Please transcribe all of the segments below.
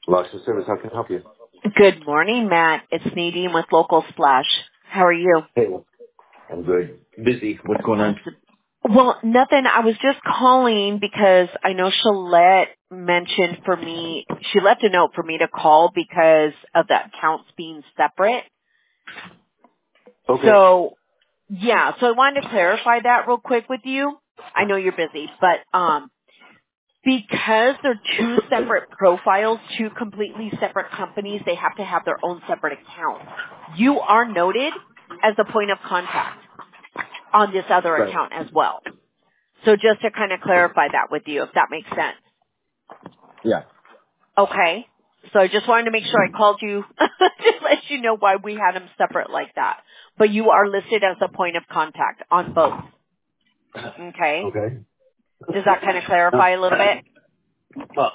Locksmith Service, how can I help you? Good morning, Matt. It's Nadine with Local Splash. How are you? Hey, I'm good. Busy. What's going on? Well, nothing. I was just calling because I know Shalette mentioned for me, she left a note for me to call because of the accounts being separate. Okay. So, yeah, so I wanted to clarify that real quick with you. I know you're busy, but because they're two separate profiles, two completely separate companies, they have to have their own separate accounts. You are noted as a point of contact on this other Right. account as well. So just to kind of clarify that with you, if that makes sense. Yeah. Okay. So I just wanted to make sure I called you to let you know why we had them separate like that. But you are listed as a point of contact on both. Okay. Okay. Does that kind of clarify a little bit? Well,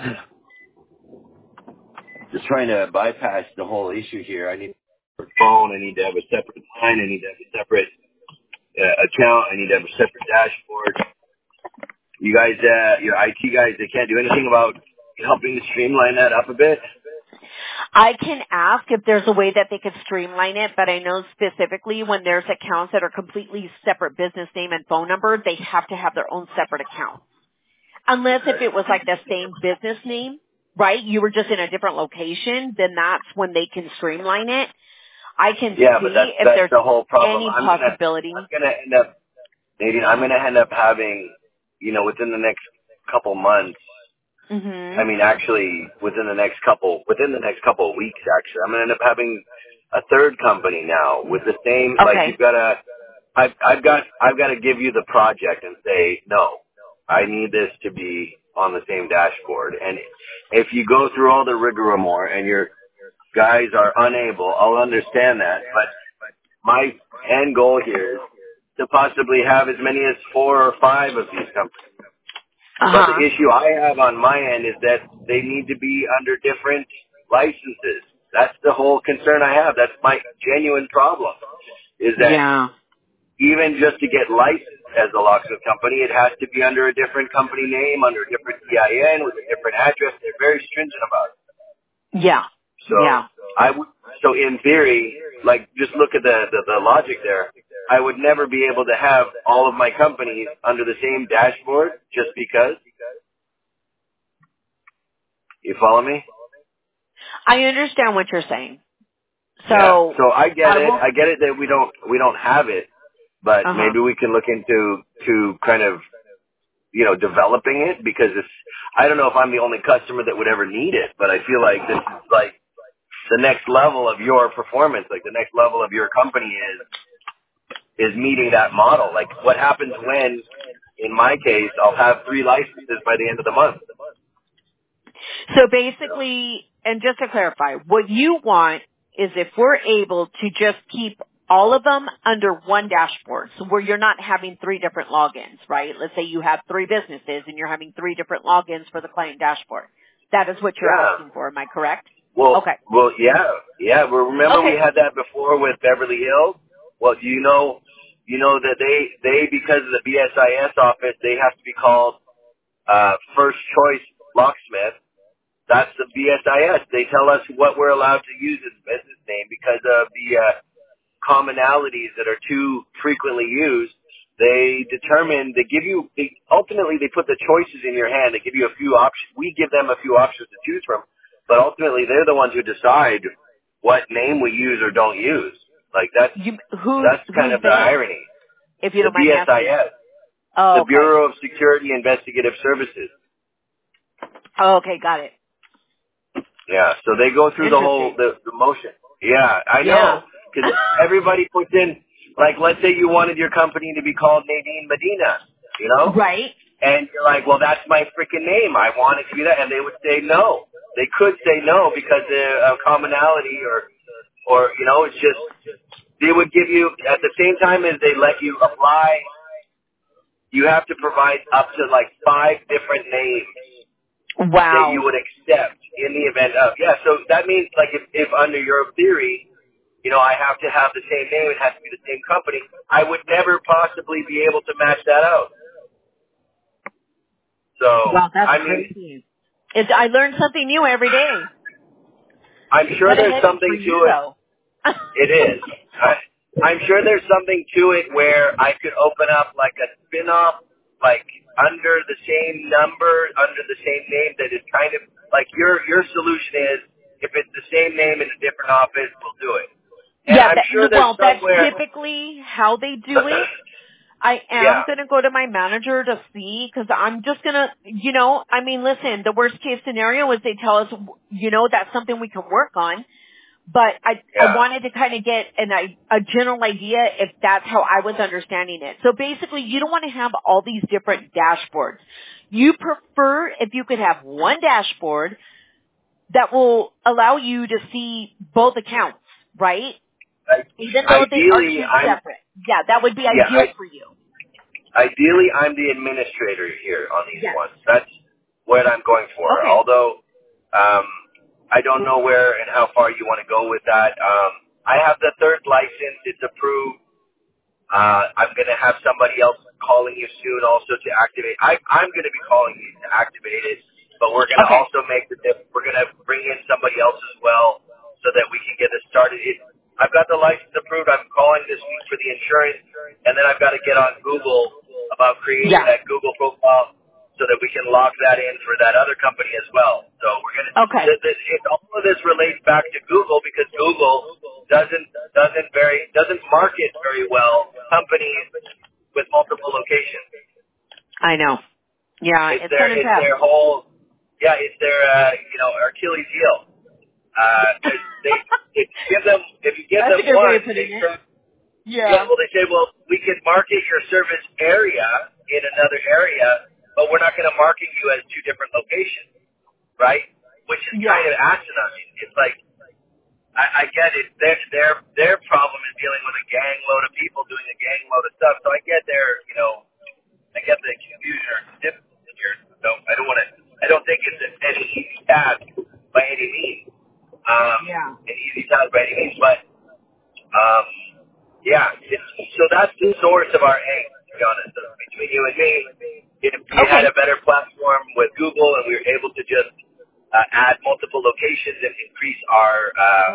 just trying to bypass the whole issue here. I need a phone. I need to have a separate line. I need to have a separate account. I need to have a separate dashboard. You guys, your IT guys, they can't do anything about helping to streamline that up a bit? I can ask if there's a way that they could streamline it, but I know specifically when there's accounts that are completely separate business name and phone number, they have to have their own separate account. Unless if it was like the same business name, right? You were just in a different location, then that's when they can streamline it. I can see But if that's there's the whole problem. any possibility. I'm gonna end up, Nadine, I'm gonna end up having, within the next couple months. I Mhm. mean, actually, within the next couple of weeks, actually, I'm gonna end up having a third company now with the same. Like, Okay. I've got to give you the project and say no. I need this to be on the same dashboard. And if you go through all the rigmarole and your guys are unable, I'll understand that. But my end goal here is to possibly have as many as 4 or 5 of these companies. But the Uh-huh. issue I have on my end is that they need to be under different licenses. That's the whole concern I have. That's my genuine problem, is that Yeah. even just to get licensed as a locksmith company, it has to be under a different company name, under a different EIN, with a different address. They're very stringent about it. Yeah. So Yeah. so in theory, like, just look at the logic there. I would never be able to have all of my companies under the same dashboard just because. You follow me? I understand what you're saying. Yeah. So So I get I it. will I get it that we don't have it, but uh-huh. maybe we can look into kind of developing it, because I don't know if I'm the only customer that would ever need it, but I feel like this is like the next level of your performance, like the next level of your company is meeting that model. Like, what happens when, in my case, I'll have 3 licenses by the end of the month? So basically, and just to clarify, what you want is if we're able to just keep all of them under one dashboard, so where you're not having 3 different logins, right? Let's say you have 3 businesses and you're having 3 different logins for the client dashboard. That is what you're Yeah. asking for, am I correct? Well, Okay. yeah. Well, remember we Okay. had that before with Beverly Hills. Well, you know that they because of the BSIS office, they have to be called First Choice Locksmith. That's the BSIS. They tell us what we're allowed to use as a business name because of the commonalities that are too frequently used. They determine, ultimately they put the choices in your hand. They give you a few options. We give them a few options to choose from, but ultimately they're the ones who decide what name we use or don't use. Like, that's kind Who's of the they, irony. if you The don't mind me asking? BSIS, Oh, the okay. Bureau of Security Investigative Services. Oh, okay, got it. Yeah, so they go through Interesting. the motion. Yeah, I Yeah. know. Because everybody puts in, like, let's say you wanted your company to be called Nadine Medina, Right. And you're like, well, that's my freaking name. I want it to be that. And they would say no. They could say no because of commonality or, it's just, they would give you, at the same time as they let you apply, you have to provide up to like 5 different names that you Wow. would accept in the event of. Yeah, so that means, like, if under your theory, I have to have the same name, it has to be the same company, I would never possibly be able to match that out. So, Wow, that's I mean, crazy. I learn something new every day. I'm sure there's something to it. Though. It is. I'm sure there's something to it where I could open up like a spin-off, like under the same number, under the same name that is kind of like your solution is if it's the same name in a different office, we'll do it. And Yeah, I'm sure there's somewhere. that's typically how they do it. I am Yeah. going to go to my manager to see because I'm just going to, I mean, listen, the worst case scenario is they tell us, that's something we can work on. But I wanted to kind of get a general idea if that's how I was understanding it. So basically, you don't want to have all these different dashboards. You prefer if you could have one dashboard that will allow you to see both accounts, right? Even though they are two separate. Yeah, that would be ideal for you. Ideally, I'm the administrator here on these ones. That's what I'm going for. Okay. Although, I don't know where and how far you want to go with that. I have the third license. It's approved. I'm going to have somebody else calling you soon also to activate. I'm going to be calling you to activate it, but we're going to also we're going to bring in somebody else as well so that we can get this started. I've got the license approved. I'm calling this week for the insurance, and then I've got to get on Google about creating that Google profile so that we can lock that in for that other company as well. So we're going to. All of this relates back to Google because Google doesn't market very well companies with multiple locations. I know. Yeah, it's their whole. Yeah, it's their Achilles heel. If you give them one, they say, well, we can market your service area in another area, but we're not going to market you as two different locations, right? Which is kind of asinine. It's like, I get it. Their problem is dealing with a gang load of people doing a gang load of stuff. So I get I get the confusion or difficulty here. So I don't think it's any easy task by any means. An easy task by any means, but so that's the source of our angst, to be honest. Between you and me, if we had a better platform with Google and we were able to just add multiple locations and increase our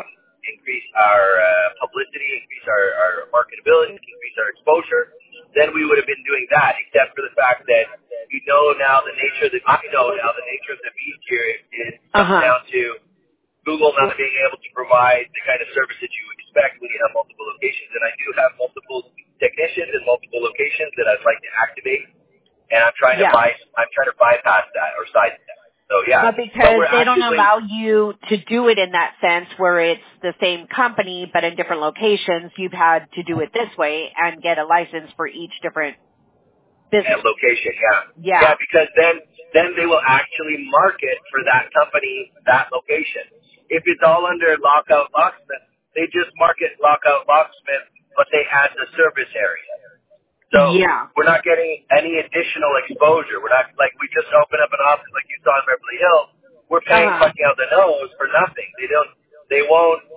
publicity, increase our marketability, increase our exposure, then we would have been doing that. Except for the fact that I know now the nature of the beast here is down to Google not being able to provide the kind of service that you expect when you have multiple locations. And I do have multiple technicians in multiple locations that I'd like to activate, and I'm trying to bypass that or sidestep that. So but because they don't allow you to do it in that sense where it's the same company but in different locations, you've had to do it this way and get a license for each different business. And location, yeah, because then they will actually market for that company, that location. If it's all under Lockout Locksmith, they just market Lockout Locksmith, but they add the service area. So we're not getting any additional exposure. We're not like we just opened up an office like you saw in Beverly Hills. We're paying fucking out the nose for nothing. They won't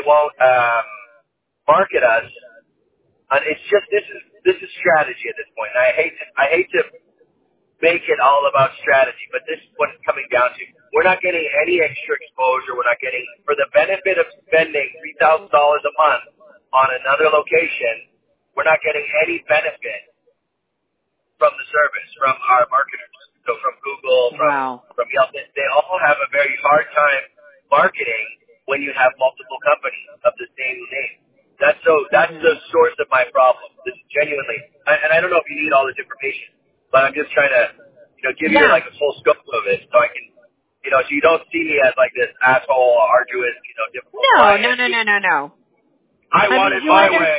market us. And it's just this is strategy at this point. And I hate to make it all about strategy, but this is what it's coming down to. We're not getting any extra exposure. We're not getting, for the benefit of spending $3,000 a month on another location, we're not getting any benefit from the service, from our marketers. So from Google, from Yelp, they all have a very hard time marketing when you have multiple companies of the same name. That's the source of my problem. This is genuinely, and I don't know if you need all this information, but I'm just trying to, give you like a full scope of it, so I can, so you don't see me as like this asshole, arduous, difficult. No. I want it my way,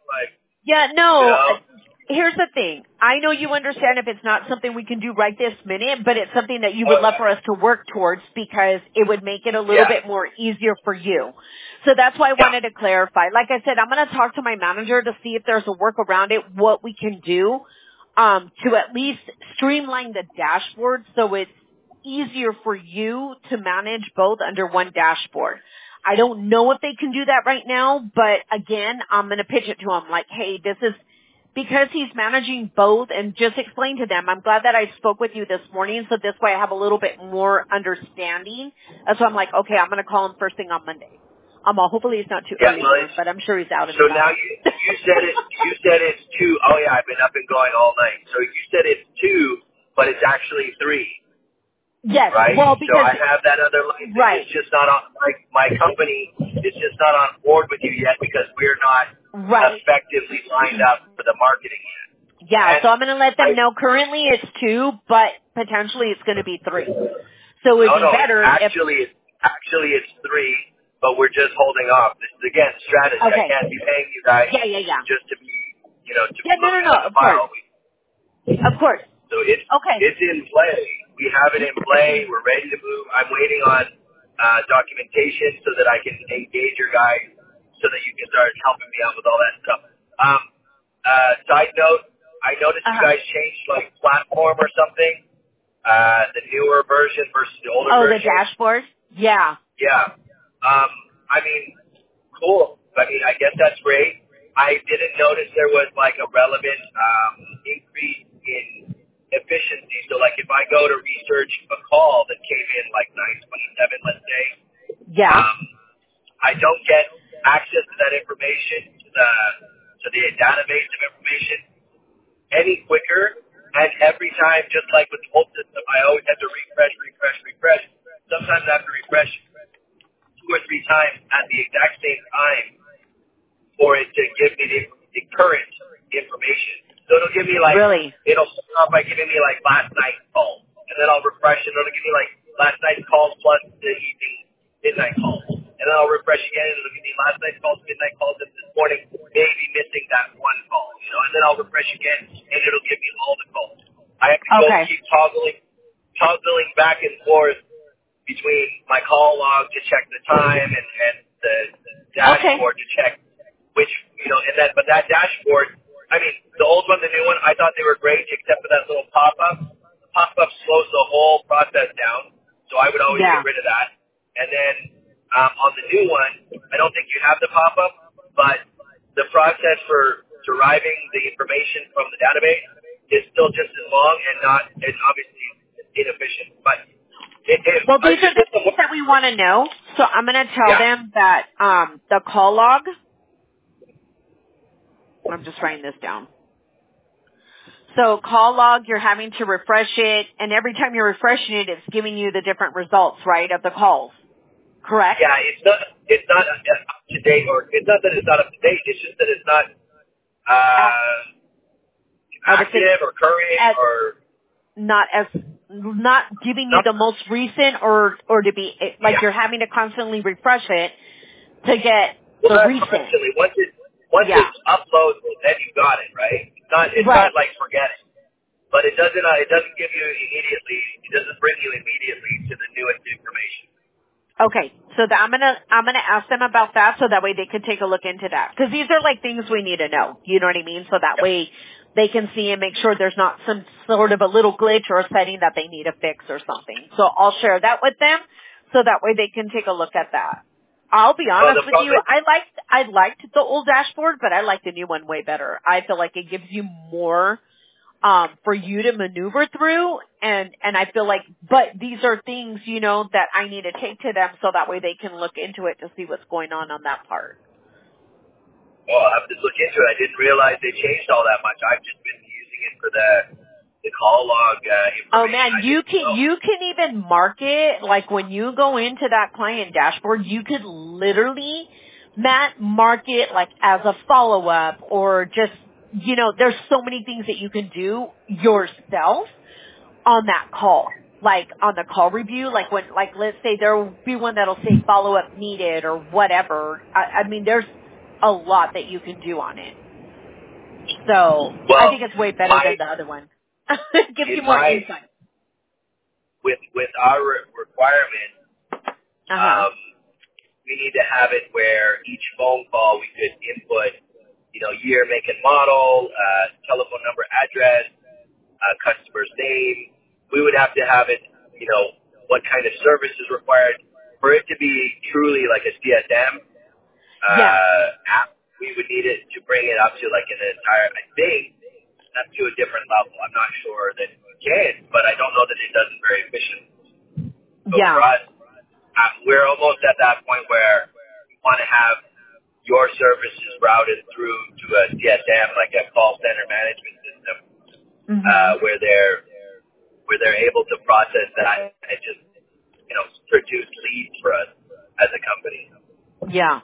Here's the thing. I know you understand if it's not something we can do right this minute, but it's something that you would love for us to work towards because it would make it a little bit more easier for you. So that's why I wanted to clarify. Like I said, I'm going to talk to my manager to see if there's a work around it, what we can do to at least streamline the dashboard so it's easier for you to manage both under one dashboard. I don't know if they can do that right now, but again, I'm going to pitch it to them like, hey, this is because he's managing both and just explain to them, I'm glad that I spoke with you this morning, so this way I have a little bit more understanding. So I'm like, okay, I'm going to call him first thing on Monday. Hopefully it's not too early for him, but I'm sure he's out of it. So now you said it's 2. Oh yeah, I've been up and going all night. So you said it's 2, but it's actually 3. Yes, right? well, because so I have that other license. Right. It's just not on, like, my company is just not on board with you yet because we're not effectively lined up for the marketing yet. Yeah, And so I'm going to let them know currently it's 2, but potentially it's going to be 3. So it'd be better actually it's 3, but we're just holding off. This is, again, strategy. Okay. I can't be paying you guys just to be, to be looking at the file. Of course. So it's in play. We have it in play. We're ready to move. I'm waiting on documentation so that I can engage your guys so that you can start helping me out with all that stuff. Side note, I noticed you guys changed like platform or something. The newer version versus the older version. Oh, the dashboard? Yeah. Yeah. I mean, cool. I mean, I guess that's great. I didn't notice there was like a relevant increase in efficiency. So like if I go to research a call that came in like 9:27, let's say, I don't get access to that information, to the database of information any quicker. And every time, just like with the whole system, I always have to refresh. Sometimes I have to refresh 2 or 3 times at the exact same time for it to give me the current information. So it'll give me like, it'll start off by giving me like last night's calls. And then I'll refresh it. It'll give me like last night's calls plus the evening midnight calls. And then I'll refresh again and it'll give me last night's calls, midnight calls, and this morning maybe missing that one call, and then I'll refresh again and it'll give me all the calls. I have to go keep toggling back and forth between my call log to check the time and the dashboard to check which, but that dashboard, I mean, the old one, the new one, I thought they were great except for that little pop-up. The pop-up slows the whole process down, so I would always get rid of that. And then on the new one, I don't think you have the pop-up, but the process for deriving the information from the database is still just as long and obviously inefficient. But these are the things that we want to know. So I'm going to tell them that the call log. I'm just writing this down. So call log, you're having to refresh it, and every time you're refreshing it, it's giving you the different results, right, of the calls. Correct? Yeah, it's not up to date, or it's not that it's not up to date. It's just that it's not active or current or not giving you the most recent or to be like you're having to constantly refresh it to get the recent. Constantly. Once it uploads, then you got it, right? It's not like forget it. But it doesn't give you immediately. It doesn't bring you immediately to the newest information. Okay, so I'm gonna ask them about that, so that way they can take a look into that, because these are like things we need to know. You know what I mean? So that way they can see and make sure there's not some sort of a little glitch or a setting that they need to fix or something. So I'll share that with them, so that way they can take a look at that. I'll be honest with you, I liked the old dashboard, but I like the new one way better. I feel like it gives you more for you to maneuver through, and I feel like, but these are things, that I need to take to them so that way they can look into it to see what's going on that part. Well, I'll have to look into it. I didn't realize they changed all that much. I've just been using it for the call log information. Oh man, you can even mark it, like when you go into that client dashboard, you could literally, Matt, mark it like as a follow-up or just, there's so many things that you can do yourself on that call. Like on the call review, like when, like let's say there will be one that'll say follow-up needed or whatever. I mean, there's a lot that you can do on it. So I think it's way better than the other one. It gives you more insight. With our requirement, we need to have it where each phone call we could input, year, make, and model, telephone number, address, customer's name. We would have to have it, what kind of service is required for it to be truly like a CSM app. we would need it to bring it up to like an entire, I think, up to a different level. I'm not sure that we can, but I don't know that it does it very efficiently. So for us, we're almost at that point where we want to have your services routed through to a CSM, like a call center management system, where they're able to process that and just, produce leads for us as a company. Yeah.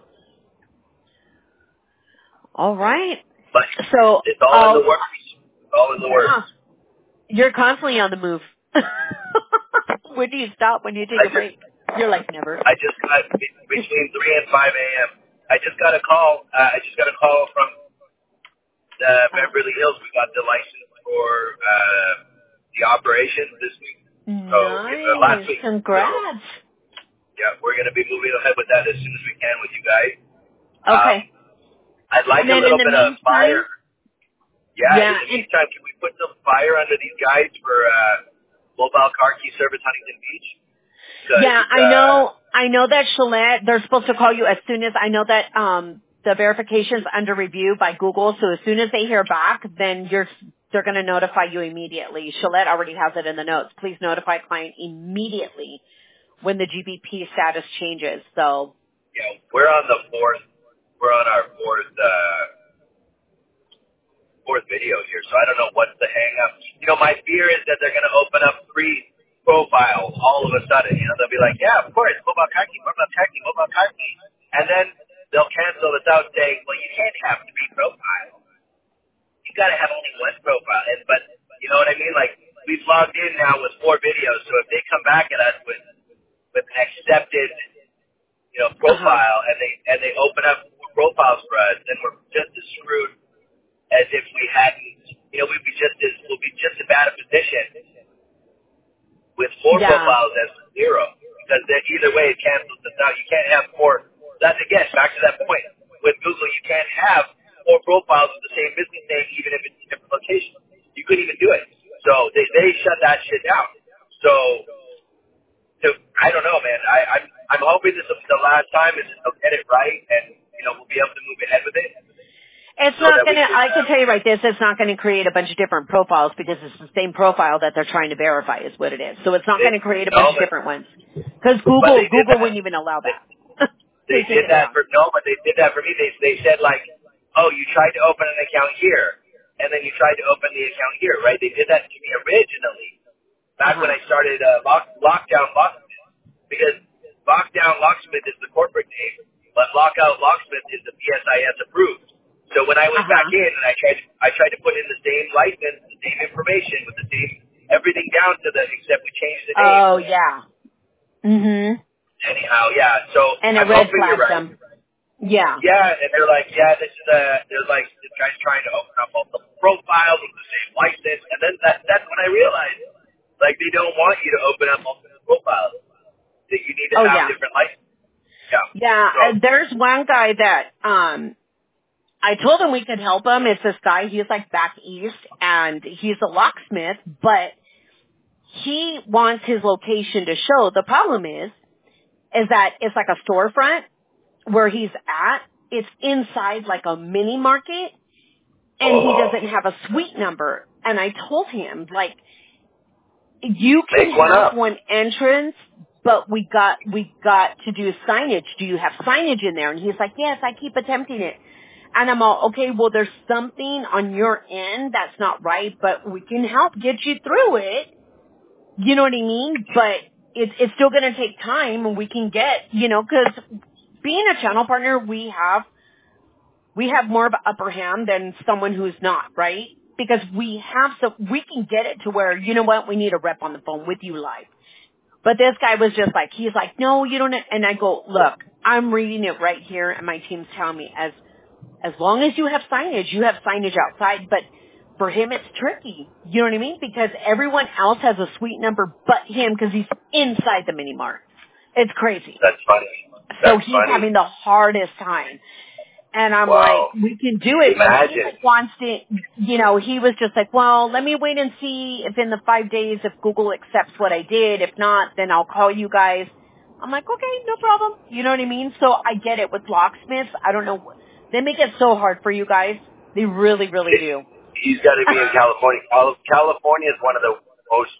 All right. But so it's all in the works. It's all in the works. You're constantly on the move. When do you stop? When do you take a break? You're like never. I just got between 3 and 5 a.m. I just got a call. From Beverly Hills. We got the license for the operation this week. Nice. Last week. Congrats. So, we're going to be moving ahead with that as soon as we can with you guys. Okay. I'd like a little bit of fire. Yeah, in the meantime, can we put some fire under these guys for mobile car key service Huntington Beach? Yeah, I know that Gillette, they're supposed to call you as soon as, I know that the verification's under review by Google, so as soon as they hear back, then they're going to notify you immediately. Gillette already has it in the notes. Please notify client immediately when the GBP status changes. So yeah, we're on the fourth. We're on our fourth video here, so I don't know what's the hang up. My fear is that they're going to open up 3 profiles all of a sudden. They'll be like, yeah, of course, mobile kaki, and then they'll cancel this out saying, well, you can't have 3 profiles. You got to have only 1 profile. But you know what I mean? Like, we've logged in now with 4 videos, so if they come back at us with an accepted, profile, and they open up profiles for us, then we're just as screwed as if we hadn't. We'll be just as bad a position with 4 profiles as 0, because either way it cancels us out. You can't have 4. That's again back to that point with Google. You can't have 4 profiles with the same business name, even if it's a different location. You couldn't even do it. So they shut that shit down. So I don't know, man. I'm hoping this is the last time, and they'll get it right, and we'll be able to move ahead with it. It's not going to, I can tell you right this, it's not going to create a bunch of different profiles because it's the same profile that they're trying to verify is what it is. So it's not going to create a bunch of different ones. Because Google wouldn't even allow that. They did that for me. They said like, oh, you tried to open an account here, and then you tried to open the account here, right? They did that to me originally, back when I started Lockdown Locksmith, because Lockdown Locksmith is the corporate name, but Lockout Locksmith is the BSIS approved. So when I went back in and I tried to put in the same license, the same information, with the same everything down to except we changed the name. Oh yeah. Anyhow, yeah. So and it red flagged them. Yeah. Yeah, and they're like, this is they're like, this guy's trying to open up multiple profiles with the same license, and then that's when I realized, like, they don't want you to open up multiple profiles. That you need to have different licenses. Yeah. So, there's one guy that I told him we could help him. It's this guy. He's like back east, and he's a locksmith, but he wants his location to show. The problem is that it's like a storefront where he's at. It's inside like a mini market, and he doesn't have a suite number. And I told him, like, you can have one entrance, but we got to do signage. Do you have signage in there? And he's like, yes, I keep attempting it. And I'm all, okay, well, there's something on your end that's not right, but we can help get you through it. You know what I mean? But it's still going to take time, and we can get, because being a channel partner, we have more of an upper hand than someone who's not, right? Because we can get it to where, you know what, we need a rep on the phone with you live. But this guy was just like, he's like, no, you don't, and I go, look, I'm reading it right here, and my team's telling me, as long as you have signage outside, but for him it's tricky. You know what I mean? Because everyone else has a suite number but him because he's inside the mini mart. It's crazy. That's funny. So he's having the hardest time. And I'm like, we can do it. But he like wants to, he was just like, well, let me wait and see if in the 5 days, if Google accepts what I did. If not, then I'll call you guys. I'm like, okay, no problem. You know what I mean? So I get it with locksmiths. I don't know. They make it so hard for you guys. They really, really do. He's got to be in California. California is one of the most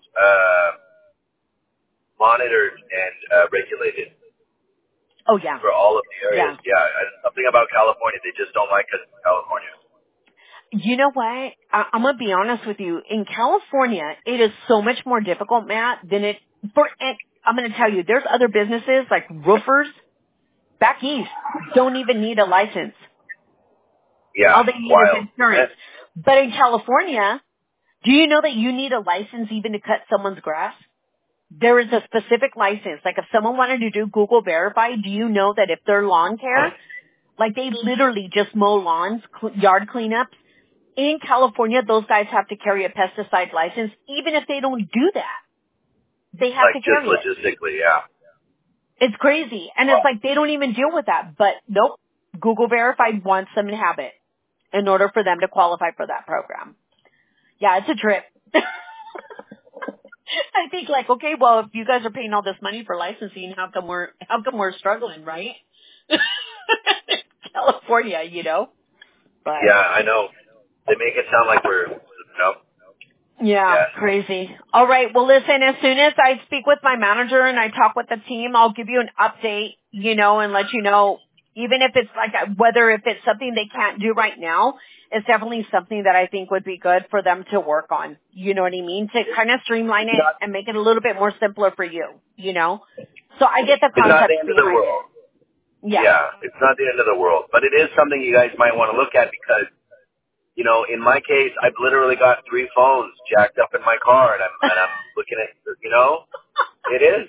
monitored and regulated. Oh, yeah. For all of the areas. Yeah. Something about California. They just don't like us in California. You know what? I'm going to be honest with you. In California, it is so much more difficult, Matt, than I'm going to tell you, there's other businesses like roofers back east don't even need a license. Yeah. All they need is insurance. But in California, do you know that you need a license even to cut someone's grass? There is a specific license. Like if someone wanted to do Google Verify, do you know that if they're lawn care, like they literally just mow lawns, yard cleanups, in California, those guys have to carry a pesticide license, even if they don't do that. They have to carry it. Like just logistically, yeah. It's crazy. And it's like they don't even deal with that. But nope, Google Verified wants them to have it in order for them to qualify for that program. Yeah, it's a trip. I think like, okay, well, if you guys are paying all this money for licensing, how come we're struggling, right? California, you know? But yeah, I know. They make it sound like we're, Yeah, crazy. All right. Well, listen, as soon as I speak with my manager and I talk with the team, I'll give you an update, and let you know, even if it's like, whether if it's something they can't do right now, it's definitely something that I think would be good for them to work on. You know what I mean? To kind of streamline it and make it a little bit more simpler for you, So I get the concept. It's not the end of the world. Yeah, it's not the end of the world. But it is something you guys might want to look at because, in my case, I've literally got 3 phones jacked up in my car, and I'm looking at, it is.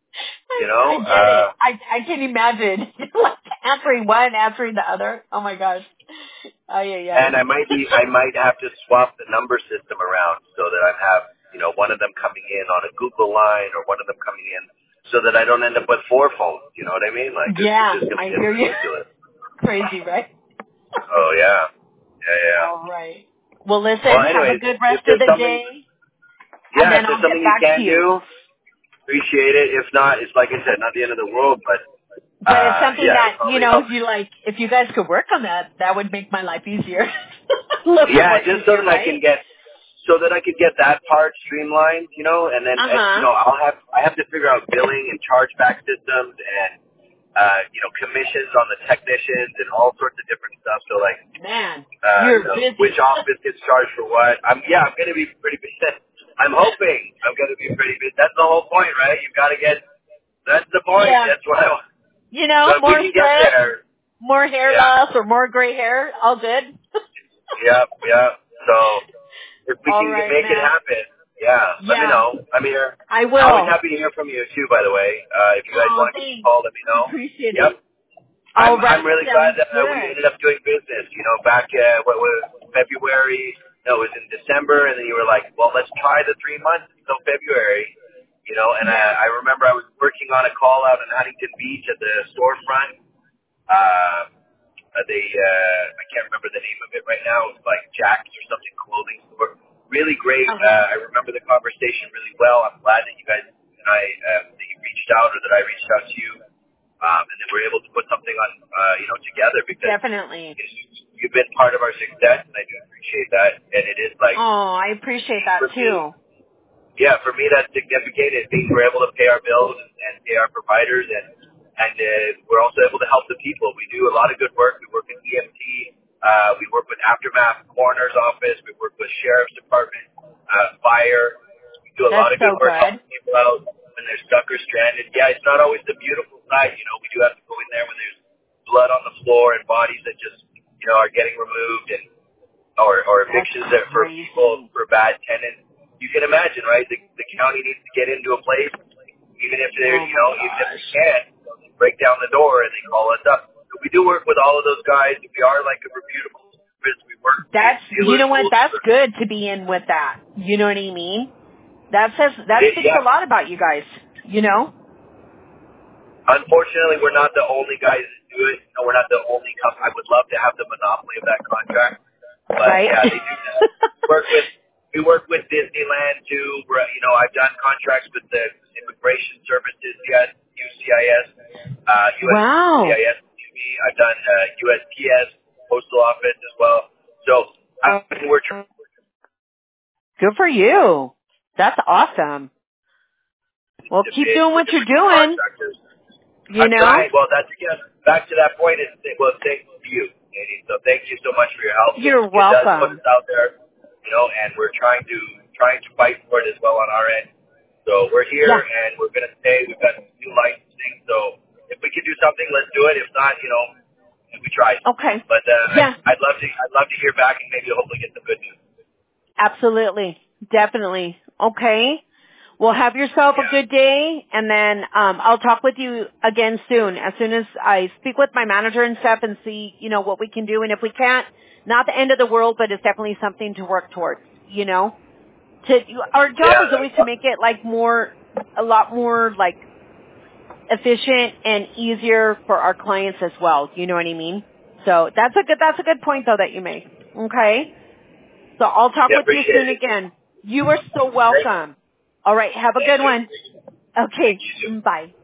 I can imagine like answering one, answering the other. Oh my gosh. Yeah. And I might have to swap the number system around so that I have, one of them coming in on a Google line or one of them coming in so that I don't end up with 4 phones. You know what I mean? Like, yeah, it's just I going to hear get ridiculous. You. Crazy, right? Oh yeah. Yeah. All right. Well, listen. Anyways, have a good rest of the day. Yeah, and then if there's I'll something get back you can to you. do, appreciate it. If not, it's like I said, not the end of the world, but it's something that, helps. you like, if you guys could work on that, that would make my life easier. Just so that I can get, that part streamlined, and then, I have to figure out billing and chargeback systems and, commissions on the technicians and all sorts of different stuff. So like, man, you're busy. Which office gets charged for what? I'm going to be pretty busy. I'm hoping I'm going to be pretty busy. That's the whole point, right? You've got to that's the point. Yeah. That's what I want. So more we can get there. More hair loss or more gray hair, all good. Yeah. So if we can make it Matt. happen, let me know. I'm here. I will. Always happy to hear from you too, by the way. If you guys want to call, let me know. Appreciate it. I'm really glad that we ended up doing business. Back what was February? No, it was in December, and then you were like, "Well, let's try the 3 months until February." And I remember I was working on a call out in Huntington Beach at the storefront. I can't remember the name of it right now. It was like Jack's or something clothing store. Really great. I remember the conversation really well. I'm glad that you guys and that you reached out or that I reached out to you. And then we're able to put something on, together because definitely you've been part of our success, and I do appreciate that. And it is like, I appreciate that too. For me, that's significant. It means we're able to pay our bills and pay our providers, and we're also able to help the people. We do a lot of good work. We work in EMT. We work with Aftermath Coroner's Office. We work with Sheriff's Department, Fire. We do a lot of good work helping people out when they're stuck or stranded. Yeah, it's not always the beautiful side. We do have to go in there when there's blood on the floor and bodies that just, are getting removed and or evictions that for people, for bad tenants. You can imagine, right? The county needs to get into a place, even if they're, even if they can't, they break down the door and they call us up. So we do work with all of those guys. We are like a reputable service. We work. That's That's good to be in with that. You know what I mean? That speaks a lot about you guys. Unfortunately, we're not the only guys that do it. We're not the only company. I would love to have the monopoly of that contract, but they do that. We work with Disneyland too. I've done contracts with the Immigration Services, USCIS, USCIS. I've done USPS. postal office as well. So we're trying. Good for you. That's awesome. Well, keep doing what you're doing. You I'm know? trying. Well, that's again back to that point. Well, thanks to you, Nadine. So thank you so much for your help. You're It does put welcome. us out there, and we're trying to fight for it as well on our end. So we're here Yeah. and we're gonna stay. We've got new licensing. So if we can do something, let's do it. If not, we tried. Okay. But Yeah. I'd love to hear back and maybe hopefully get some good news. Absolutely. Definitely. Okay. Well, have yourself a good day, and then I'll talk with you again soon. As soon as I speak with my manager and stuff and see, what we can do. And if we can't, not the end of the world, but it's definitely something to work towards, Our job is always to make it a lot more efficient and easier for our clients as well. You know what I mean? So that's a good point though that you make. Okay. So I'll talk with you soon again. You are so welcome. All right. Have a good one. Okay. Bye.